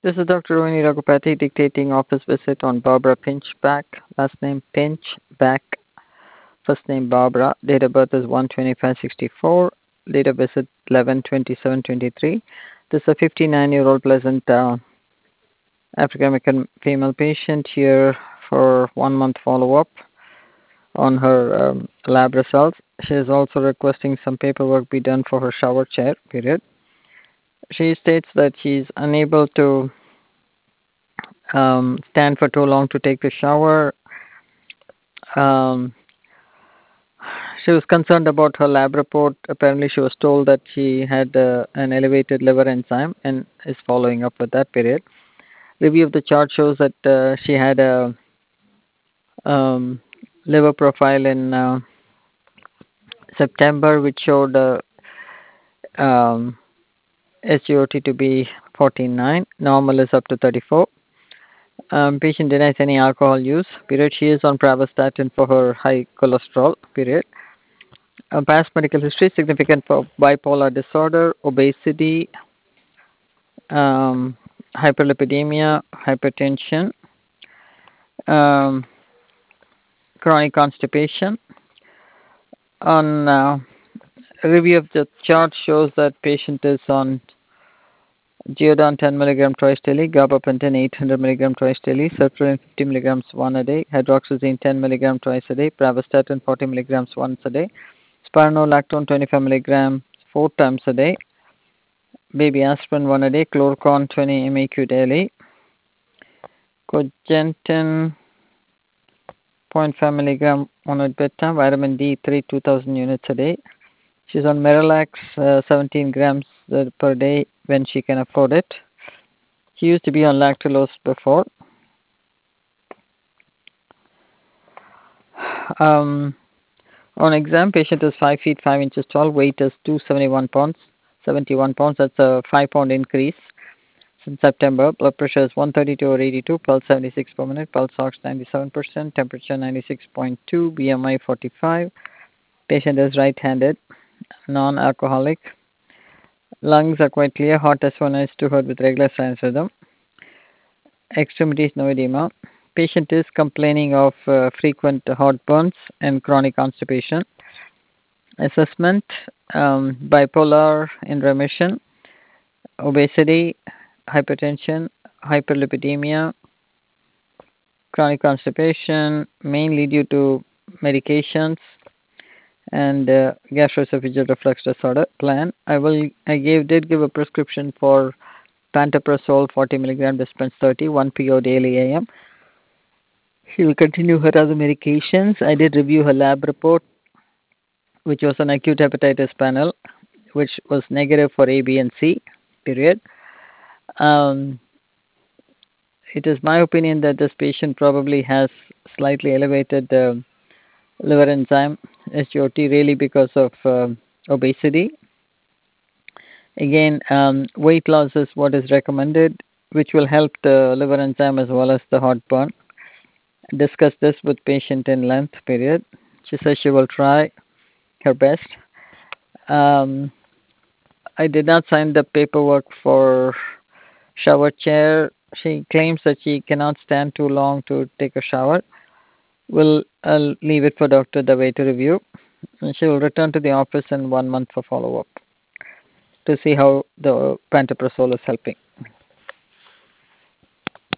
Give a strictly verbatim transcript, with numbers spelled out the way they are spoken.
This is Doctor Rohini Raghupati dictating office visit on Barbara Pinchback. Last name Pinchback. First name Barbara. Date of birth is one twenty-five sixty-four. Date of visit eleven twenty-seven twenty-three. This is a fifty-nine-year-old pleasant uh, African American female patient here for one month follow-up on her um, lab results. She is also requesting some paperwork be done for her shower chair, period. She states that she is unable to um, stand for too long to take the shower. Um, she was concerned about her lab report. Apparently, she was told that she had uh, an elevated liver enzyme and is following up with that period. Review of the chart shows that uh, she had a um, liver profile in uh, September, which showed uh, um, S G O T to be fourteen point nine. Normal is up to thirty-four. Um, patient denies any alcohol use. Period. She is on pravastatin for her high cholesterol. Period. Uh, past medical history significant for bipolar disorder, obesity, um, hyperlipidemia, hypertension, um, chronic constipation. On uh, review of the chart shows that patient is on Geodon ten milligram twice daily, gabapentin eight hundred milligram twice daily, sertraline fifty milligrams one a day, hydroxyzine ten milligram twice a day, pravastatin forty milligrams once a day, spironolactone twenty-five milligrams four times a day, baby aspirin one a day, chlorocon twenty M E Q daily, cogentin zero point five milligram one at bedtime, vitamin D three two thousand units a day. She's on Miralax uh, seventeen grams uh, per day when she can afford it. She used to be on lactulose before. Um, on exam, patient is five feet five inches tall, weight is two hundred seventy-one pounds, seventy-one pounds. That's a five pound increase since September. Blood pressure is one thirty-two over eighty-two, pulse seventy-six per minute, pulse ox ninety-seven percent, temperature ninety-six point two, B M I forty-five. Patient is right-handed, non-alcoholic. Lungs are quite clear. Heart S one S two heart with regular sinus rhythm. Extremities no edema. Patient is complaining of uh, frequent heartburns and chronic constipation. Assessment, um, bipolar in remission, obesity, hypertension, hyperlipidemia, chronic constipation, mainly due to medications, and uh, gastroesophageal reflux disorder. Plan. I will. I gave did give a prescription for pantoprazole forty milligram dispense thirty, one P O daily A M. She will continue her other medications. I did review her lab report, which was an acute hepatitis panel, which was negative for A, B, and C, period. Um, it is my opinion that this patient probably has slightly elevated uh, liver enzyme, S G O T, really because of uh, obesity. Again, um, weight loss is what is recommended, which will help the liver enzyme as well as the heartburn. Discuss this with patient in length, period. She says she will try her best. Um, I did not sign the paperwork for shower chair. She claims that she cannot stand too long to take a shower. We'll I'll leave it for Doctor Dave to review. And she will return to the office in one month for follow-up to see how the pantoprazole is helping.